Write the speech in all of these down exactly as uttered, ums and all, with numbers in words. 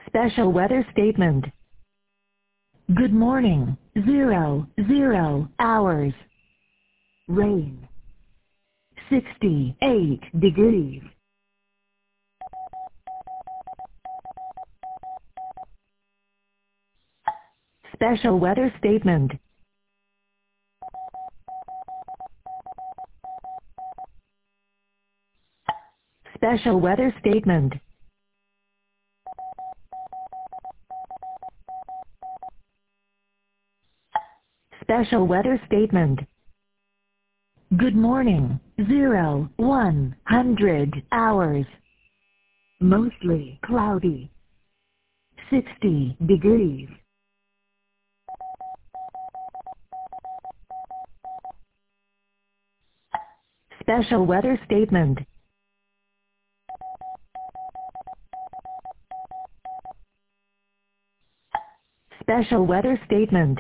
Special weather statement. Good morning, zero, zero hours. Rain. sixty-eight degrees. Special weather statement. Special weather statement. Special weather statement. Good morning, zero, one hundred hours. Mostly cloudy. sixty degrees. Special weather statement. Special weather statement.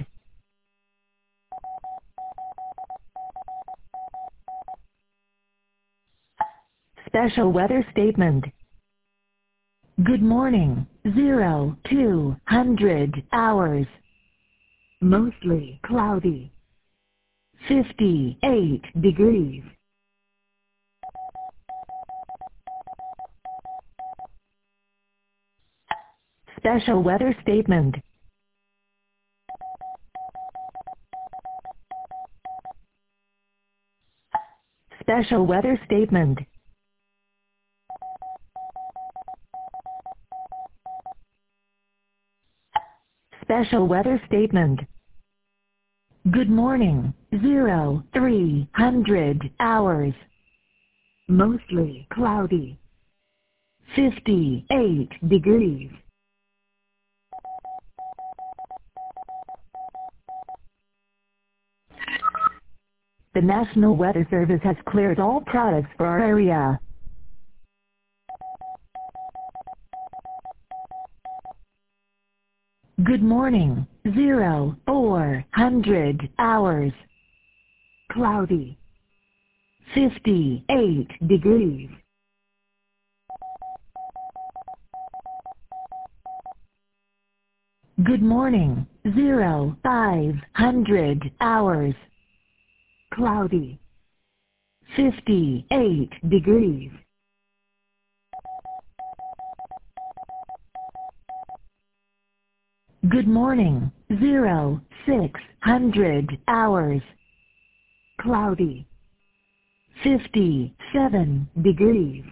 Special weather statement. Good morning, zero, two hundred hours. Mostly cloudy. fifty-eight degrees. Special weather statement. Special weather statement. Special weather statement. Good morning, zero, three hundred hours. Mostly cloudy. fifty-eight degrees. The National Weather Service has cleared all products for our area. Good morning, zero, four hundred hours. Cloudy. fifty-eight degrees. Good morning, zero, five hundred hours. Cloudy. fifty-eight degrees. Good morning, zero, six hundred hours. Cloudy. fifty-seven degrees.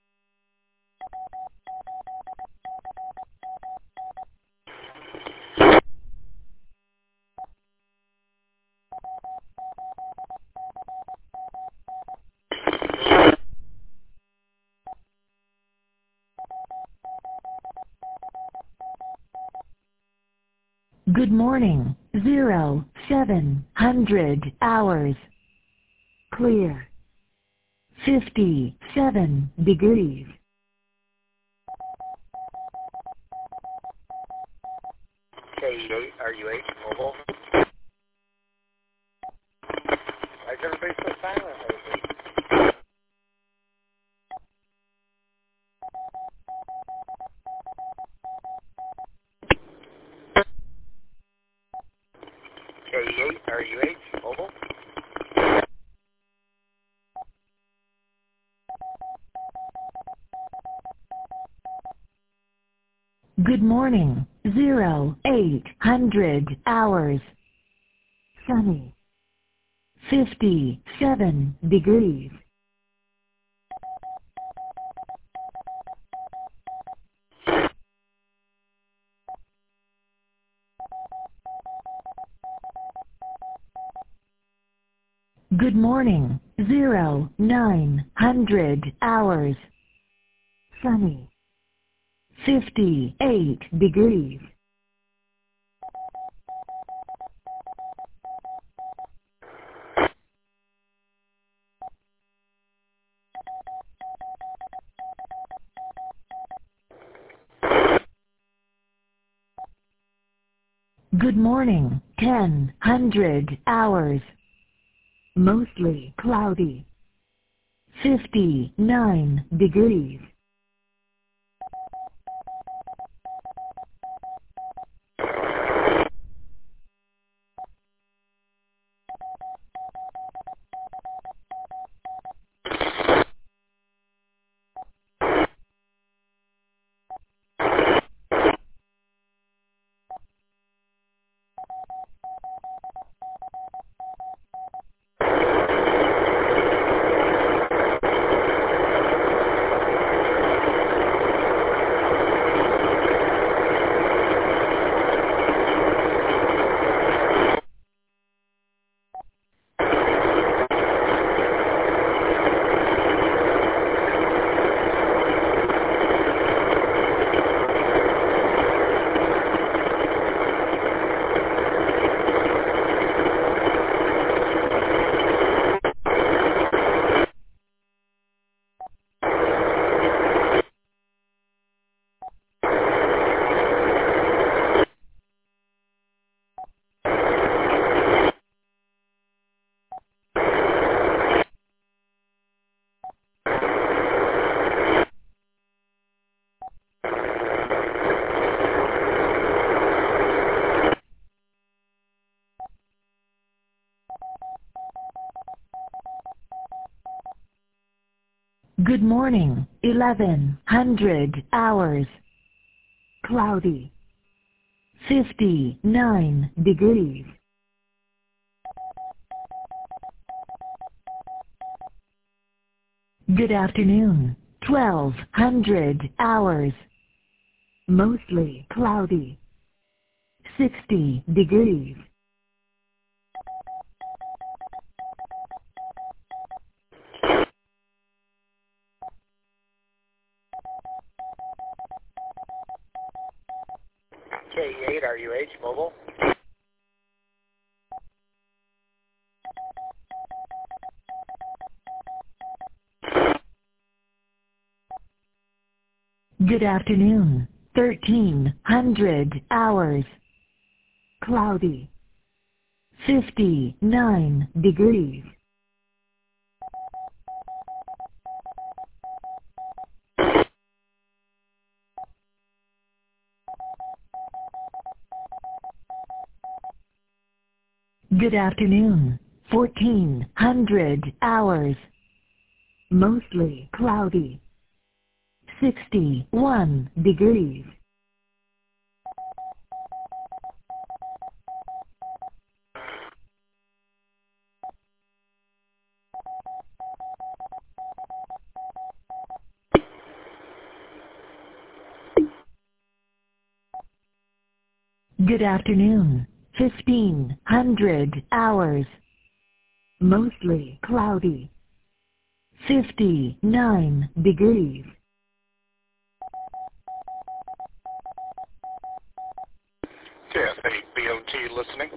Good morning, zero, seven hundred hours. Clear. fifty-seven degrees. K eight, R U H, mobile. Why is everybody so silent lately? K eight, R U H, mobile. Good morning, zero, eight hundred hours. Sunny. fifty-seven degrees. Good morning, zero, nine hundred hours. Sunny. fifty-eight degrees. Good morning, ten hundred hours. Mostly cloudy. fifty-nine degrees. Good morning, eleven hundred hours. Cloudy. fifty-nine degrees. Good afternoon, twelve hundred hours. Mostly cloudy. sixty degrees. K eight R U H Mobile. Good afternoon, thirteen hundred hours. Cloudy. fifty-nine degrees. Good afternoon, fourteen hundred hours. Mostly cloudy. sixty-one degrees. Good afternoon, fifteen hundred hours. Mostly cloudy. fifty-nine degrees. K F eight B O T listening.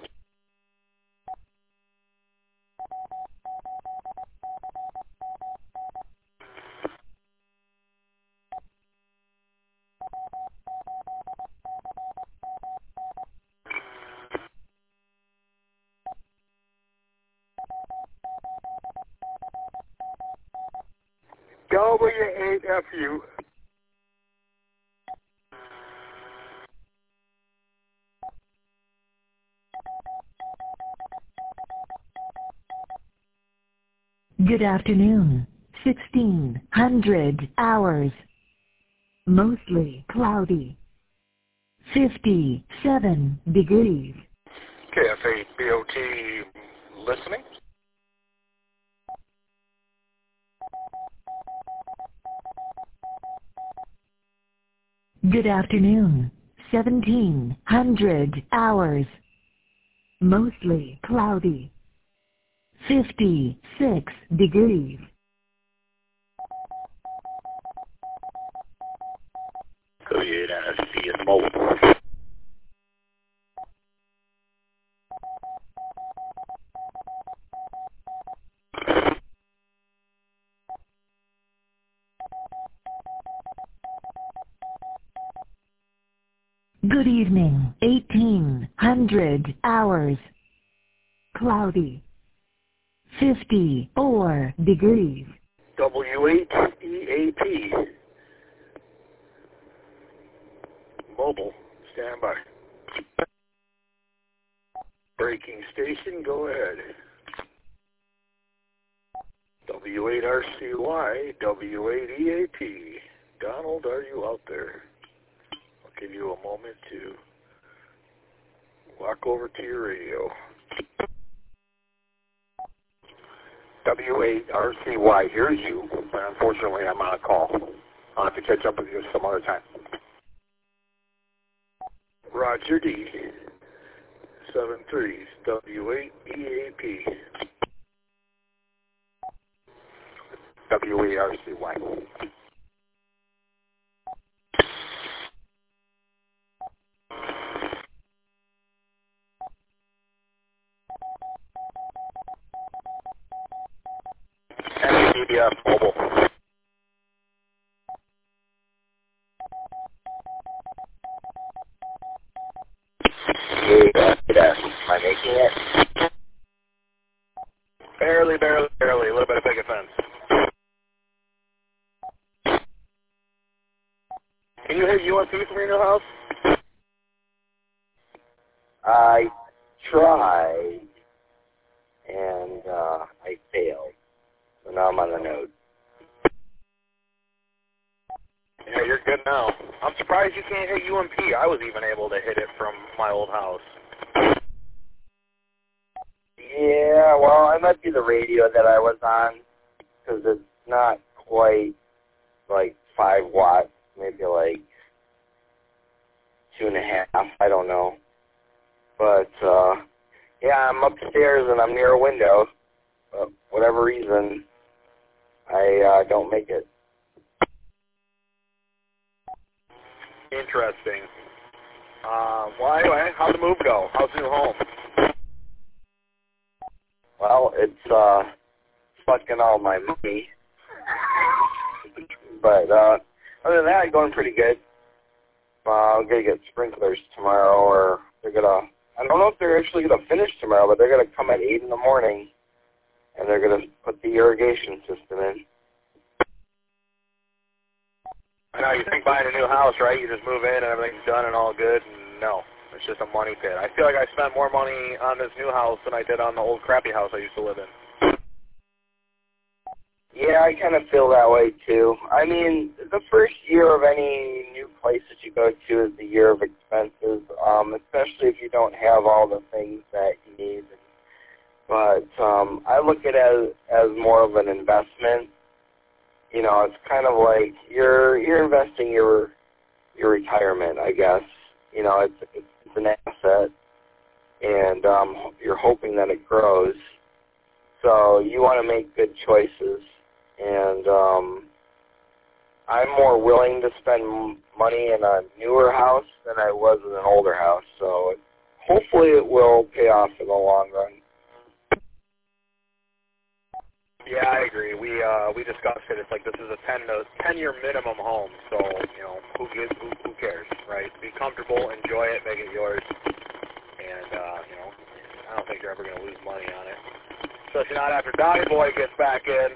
W eight F U. Good afternoon, sixteen hundred hours. Mostly cloudy. fifty-seven degrees. K F eight B O T listening. Good afternoon, seventeen hundred hours. Mostly cloudy. fifty-six degrees. Go ahead and see it mobile. Good evening, eighteen hundred hours. Cloudy. fifty-four degrees. W eight E A P. Mobile, stand by. Breaking station, go ahead. W eight R C Y, W eight E A P. Donald, are you out there? I'll give you a moment to walk over to your radio. W eight R C Y hears you, but unfortunately I'm on a call. I'll have to catch up with you some other time. Roger D. seven three, W eight E A P. W eight R C Y. M D B F Mobile. Yes, am I making it? Barely, barely, barely. A little bit of big offense. Can you hit U S B from your new house? I tried, and uh, I failed. So now I'm on the node. Yeah, you're good now. I'm surprised you can't hit U M P. I was even able to hit it from my old house. Yeah, well, it might be the radio that I was on, because it's not quite like five watts, maybe like two and a half, I don't know. But, uh, yeah, I'm upstairs and I'm near a window. But whatever reason, I uh, don't make it. Interesting. Uh, well, anyway, how'd the move go? How's the new home? Well, it's uh, sucking all my money. But uh, other than that, going pretty good. Uh, I'm going to get sprinklers tomorrow, or they're going to, I don't know if they're actually going to finish tomorrow, but they're going to come at eight in the morning, and they're going to put the irrigation system in. I know you think buying a new house, right? You just move in and everything's done and all good. No, it's just a money pit. I feel like I spent more money on this new house than I did on the old crappy house I used to live in. Yeah, I kind of feel that way too. I mean, the first year of any new place that you go to is the year of expenses, um, especially if you don't have all the things that you need. But um, I look at it as, as more of an investment. You know, it's kind of like you're you're investing your your retirement, I guess. You know, it's it's, it's an asset, and um, you're hoping that it grows. So you want to make good choices, and um, I'm more willing to spend money in a newer house than I was in an older house. So hopefully it will pay off in the long run. Yeah, I agree. We uh, we discussed it. It's like this is a ten to ten year minimum home, so you know who gives who, who cares, right? Be comfortable, enjoy it, make it yours, and uh, you know I don't think you're ever going to lose money on it. Especially not after Donnie Boy gets back in.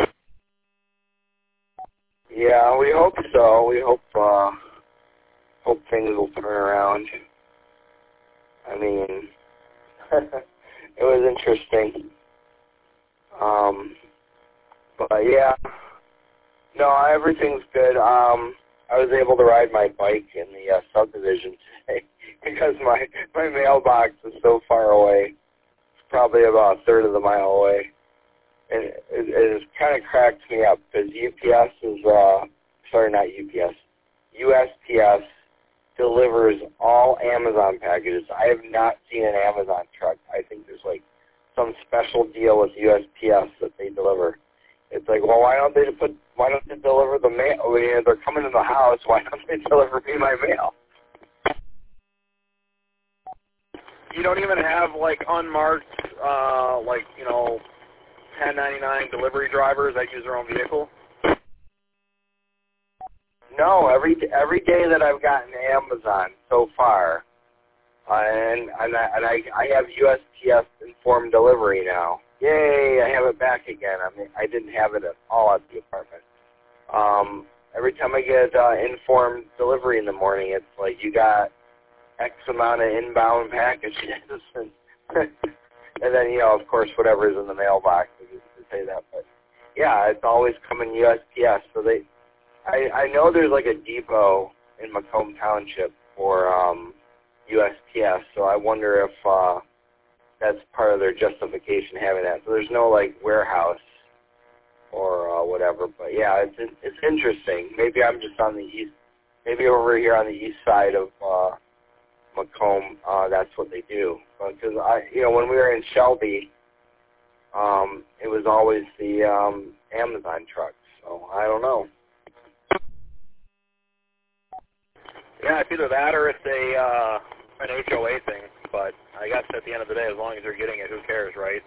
Yeah, we hope so. We hope uh, hope things will turn around. I mean, it was interesting. Um, but yeah, no, everything's good. Um, I was able to ride my bike in the uh, subdivision today because my my mailbox is so far away. It's probably about a third of the mile away, and it, it, it kind of cracks me up because U P S is uh, sorry, not U P S, U S P S delivers all Amazon packages. I have not seen an Amazon truck. I think there's like some special deal with U S P S that they deliver. It's like, well, why don't they put? Why don't they deliver the mail? I mean, they're coming to the house. Why don't they deliver me my mail? You don't even have like unmarked, uh, like you know, ten ninety-nine delivery drivers that use their own vehicle. No, every every day that I've gotten Amazon so far, uh, and and, I, and I I have U S P S informed delivery now. Yay! I have it back again. I mean, I didn't have it at all at the apartment. Um, every time I get uh, informed delivery in the morning, it's like you got X amount of inbound packages, and, and then you know, of course, whatever is in the mailbox. I used to say that, but yeah, it's always coming U S P S. So they. I, I know there's like a depot in Macomb Township for um, U S P S, so I wonder if uh, that's part of their justification having that. So there's no like warehouse or uh, whatever, but yeah, it's it's interesting. Maybe I'm just on the east, maybe over here on the east side of uh, Macomb, uh, that's what they do. Because I, you know, when we were in Shelby, um, it was always the um, Amazon trucks. So I don't know. Yeah, it's either that or it's a uh, an H O A thing. But I guess at the end of the day, as long as you're getting it, who cares, right?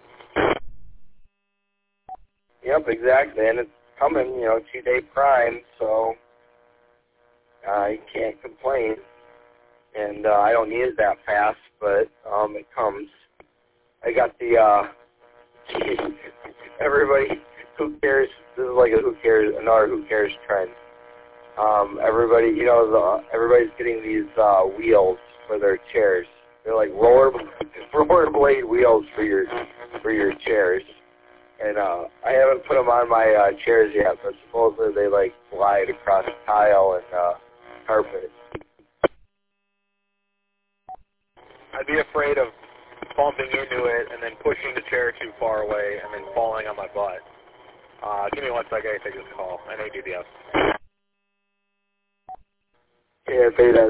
Yep, exactly. And it's coming, you know, two-day prime, so uh, you can't complain. And uh, I don't need it that fast, but um, it comes. I got the, uh, everybody, who cares, this is like a who cares, another who cares trend. Um, everybody, you know, the, everybody's getting these uh, wheels for their chairs. They're like roller rollerblade wheels for your for your chairs, and uh, I haven't put them on my uh, chairs yet, but supposedly they like slide across tile and uh, carpet. I'd be afraid of bumping into it and then pushing the chair too far away and then falling on my butt. Uh, give me one second, I take this call. N A D D S. Yeah, Beta.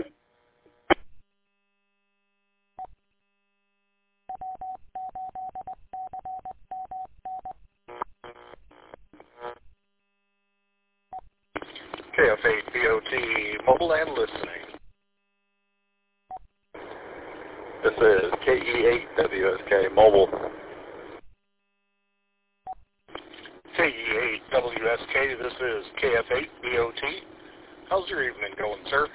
K F eight B O T, mobile and listening. This is K E eight W S K, mobile. K E eight W S K, this is K F eight B O T. How's your evening going, sir?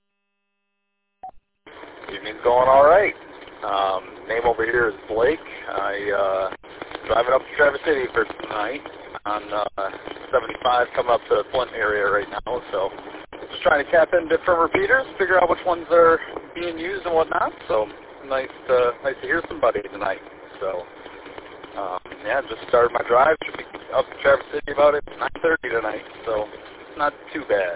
Evening's going all right. Um, name over here is Blake. I uh, driving up to Traverse City for tonight on uh, seventy-five, coming up to the Flint area right now. So just trying to tap in different repeaters, figure out which ones are being used and whatnot. So nice, uh, nice to hear somebody tonight. So um, yeah, just started my drive. Should be up to Traverse City about at nine thirty tonight. So it's not too bad.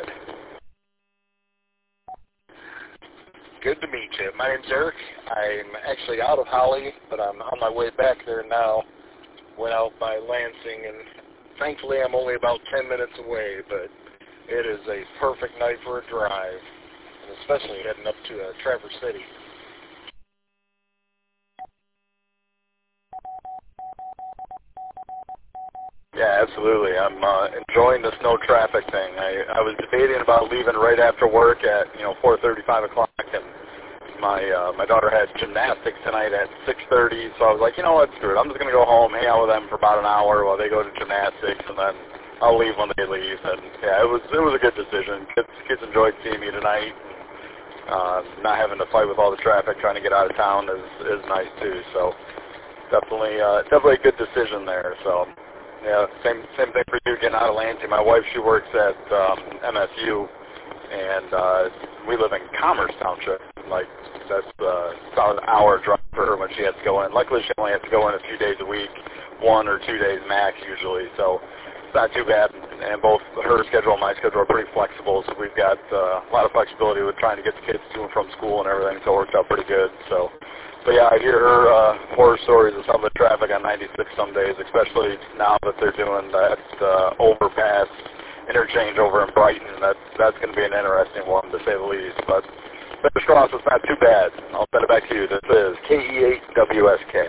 Good to meet you. My name's Eric. I'm actually out of Holly, but I'm on my way back there now. Went out by Lansing, and thankfully I'm only about ten minutes away, but it is a perfect night for a drive, and especially heading up to uh, Traverse City. Yeah, absolutely. I'm uh, enjoying this no traffic thing. I, I was debating about leaving right after work at, you know, four thirty, five o'clock, and my uh, my daughter had gymnastics tonight at six thirty, so I was like, you know what, screw it. I'm just going to go home, hang out with them for about an hour while they go to gymnastics, and then I'll leave when they leave. And, yeah, it was it was a good decision. Kids, kids enjoyed seeing me tonight. Uh, not having to fight with all the traffic trying to get out of town is, is nice, too. So definitely uh, definitely a good decision there. So, yeah, same same thing for you getting out of Lansing. My wife, she works at um, M S U, and uh, we live in Commerce Township. Like, that's uh, about an hour drive for her when she has to go in. Luckily, she only has to go in a few days a week, one or two days max usually, so it's not too bad. And both her schedule and my schedule are pretty flexible, so we've got uh, a lot of flexibility with trying to get the kids to and from school and everything, so it works out pretty good. So, but yeah, I hear her uh, horror stories of some of the traffic on ninety-six some days, especially now that they're doing that uh, overpass interchange over in Brighton. That's that's going to be an interesting one, to say the least. But fingers crossed, it's not too bad. I'll send it back to you. This is K E eight W S K.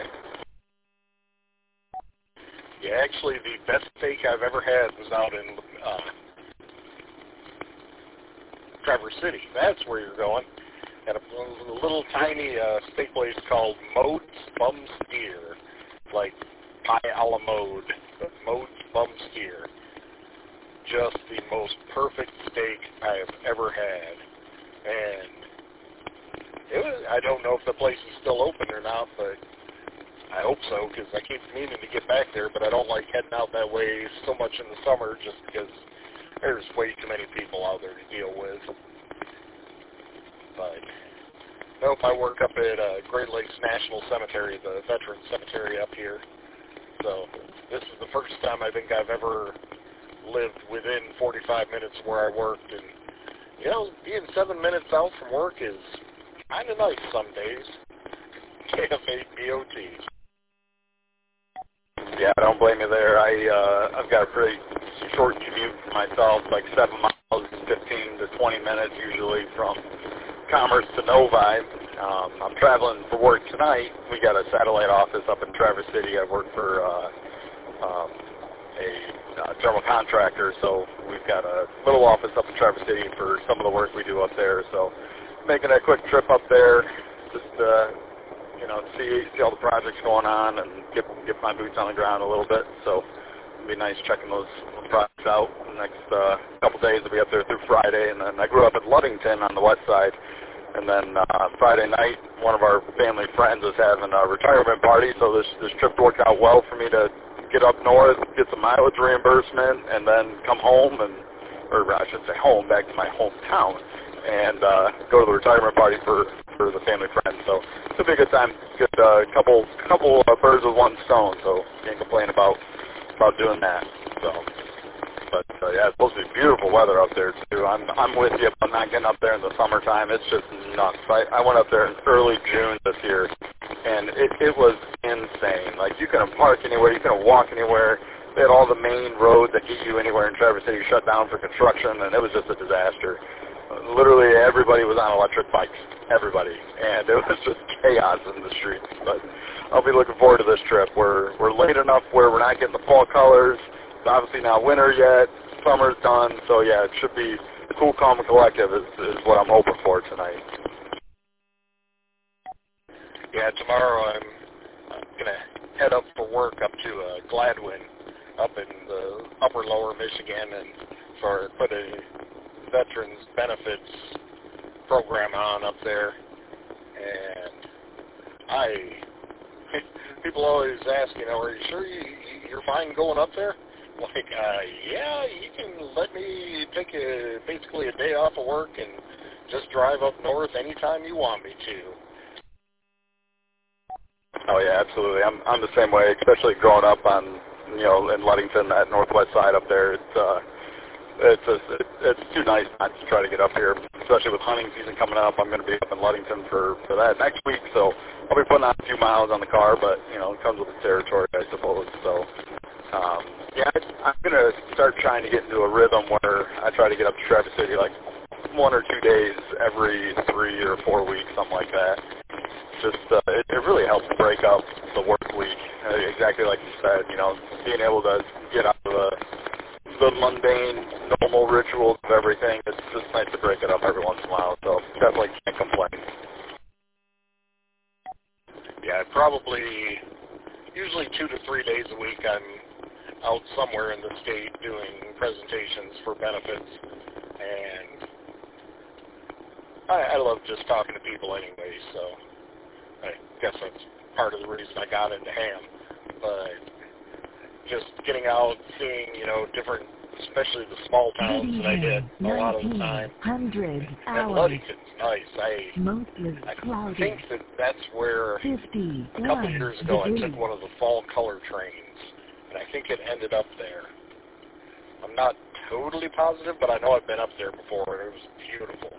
Yeah, actually, the best steak I've ever had was out in uh, Traverse City. That's where you're going. At a, a little tiny uh, steak place called Mode's Bum Steer, like pie a la mode, but Mode's Bum Steer. Just the most perfect steak I have ever had, and it was, I don't know if the place is still open or not, but I hope so, because I keep meaning to get back there, but I don't like heading out that way so much in the summer just because there's way too many people out there to deal with. But nope, I work up at uh, Great Lakes National Cemetery, the Veterans Cemetery up here. So this is the first time I think I've ever lived within forty-five minutes where I worked. And, you know, being seven minutes out from work is kind of nice some days. K F eight B O T. Yeah, I don't blame you there. I, uh, I've got a pretty short commute for myself, like seven miles, fifteen to twenty minutes usually from Commerce to Novi. Um, I'm traveling for work tonight. We got a satellite office up in Traverse City. I work for uh, um, a uh, general contractor, so we've got a little office up in Traverse City for some of the work we do up there. So making a quick trip up there, just uh, you know, see see all the projects going on and get get my boots on the ground a little bit. So it'll be nice checking those projects out. The next uh, couple days I'll be up there through Friday, and then I grew up in Ludington on the west side. And then uh, Friday night, one of our family friends is having a retirement party, so this this trip worked out well for me to get up north, get some mileage reimbursement, and then come home, and or I should say home, back to my hometown, and uh, go to the retirement party for, for the family friend. So it's a big good time, good uh, couple couple uh, birds with one stone, so can't complain about about doing that. So, but uh, yeah, it's supposed to be beautiful weather up there too. I'm I'm with you about not getting up there in the summertime. It's just nuts. I, I went up there in early June this year, and it it was insane. Like you couldn't park anywhere, you couldn't walk anywhere. They had all the main roads that get you anywhere in Traverse City shut down for construction, and it was just a disaster. Literally everybody was on electric bikes, everybody, and it was just chaos in the streets. But I'll be looking forward to this trip. We're we're late enough where we're not getting the fall colors. It's obviously not winter yet. Summer's done, so yeah, it should be cool, calm, and collective is, is what I'm hoping for tonight. Yeah, tomorrow I'm, I'm gonna head up for work up to uh, Gladwin, up in the upper lower Michigan, and for put a veterans benefits program on up there. And I, people always ask, you know, are you sure you, you're fine going up there? Like, uh, yeah, you can let me take a, basically a day off of work and just drive up north anytime you want me to. Oh yeah, absolutely. I'm I'm the same way, especially growing up on, you know, in Ludington, that northwest side up there. It's uh, it's just, it, it's too nice not to try to get up here, especially with hunting season coming up. I'm going to be up in Ludington for for that next week, so I'll be putting on a few miles on the car, but you know, it comes with the territory, I suppose. So um, yeah, I, I'm going to start trying to get into a rhythm where I try to get up to Traverse City like one or two days every three or four weeks, something like that. Just uh, it, it really helps break up the work week, uh, exactly like you said. You know, being able to get out of the, the mundane, normal rituals of everything. It's just nice to break it up every once in a while. So definitely can't complain. Yeah, probably usually two to three days a week I'm out somewhere in the state doing presentations for benefits, and I, I love just talking to people anyway, so I guess that's part of the reason I got into ham. But just getting out, seeing, you know, different, especially the small towns that I hit a lot of the time. Hundred and Ludington's nice. I, Mostly I cloudy. think that that's where fifty a couple years ago I took one of the fall color trains, and I think it ended up there. I'm not totally positive, but I know I've been up there before, and it was beautiful.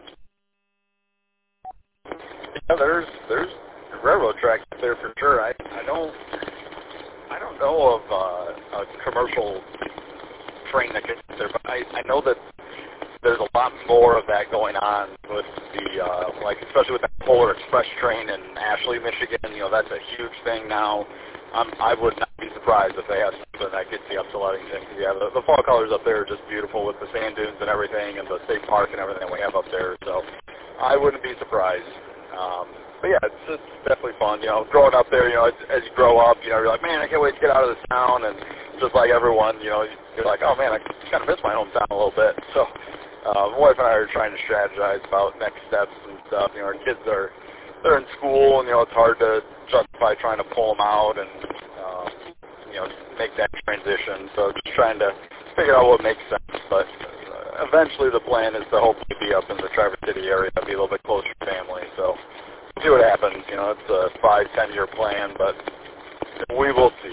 Yeah, there's there's railroad tracks up there for sure. I I don't I don't know of uh, a commercial train that gets there, but I I know that there's a lot more of that going on with the uh, like especially with that Polar Express train in Ashley, Michigan. You know, that's a huge thing now. Um, I would not be surprised if they have something that gets you up to Ludington. Yeah, the, the fall colors up there are just beautiful with the sand dunes and everything, and the state park and everything we have up there. So I wouldn't be surprised. Um, but yeah, it's, it's definitely fun. You know, growing up there, you know, as, as you grow up, you know, you're like, man, I can't wait to get out of this town. And just like everyone, you know, you're like, oh man, I kind of miss my hometown a little bit. So uh, my wife and I are trying to strategize about next steps and stuff. You know, our kids are they're in school, and you know, it's hard to justify trying to pull them out and uh, you know make that transition. So just trying to figure out what makes sense. But uh, eventually, the plan is to hopefully be up in the Traverse City area, be a little bit closer to family. So we'll see what happens. You know, it's a five, ten year plan, but we will see.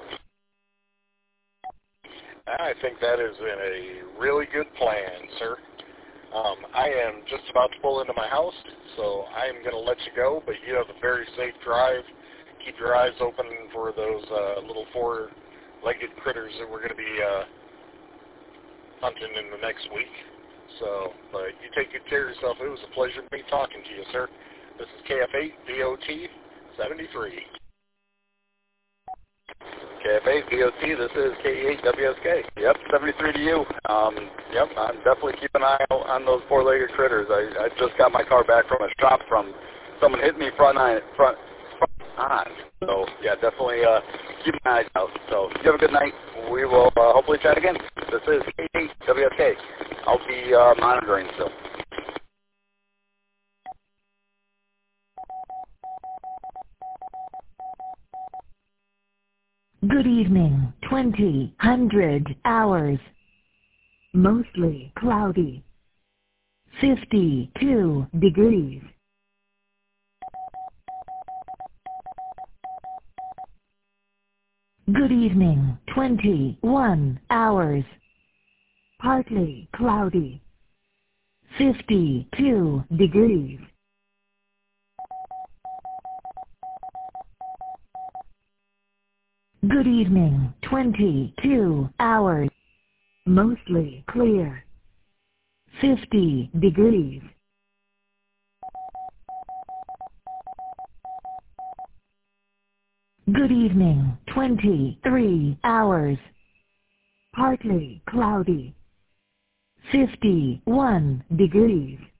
I think that has been a really good plan, sir. Um, I am just about to pull into my house, so I'm going to let you go, but you have a very safe drive. Keep your eyes open for those uh, little four-legged critters that we're going to be uh, hunting in the next week. So, but you take good care of yourself. It was a pleasure to be talking to you, sir. This is K F eight D O T seventy-three. K F eight D O T, this is K E eight W S K. Yep, seventy-three to you. Um, yep, I'm definitely keeping an eye out on those four-legged critters. I, I just got my car back from a shop from someone hit me front on, front, front on. So, yeah, definitely uh, keep my eyes out. So, you have a good night. We will uh, hopefully chat again. This is K E eight W S K. I'll be uh, monitoring still. Good evening, twenty, hundred hours. Mostly cloudy. fifty-two degrees. Good Good evening, twenty-one hours. Partly cloudy. fifty-two degrees. Good evening, twenty-two hours. Mostly clear. fifty degrees. Good evening, twenty-three hours. Partly cloudy. fifty-one degrees.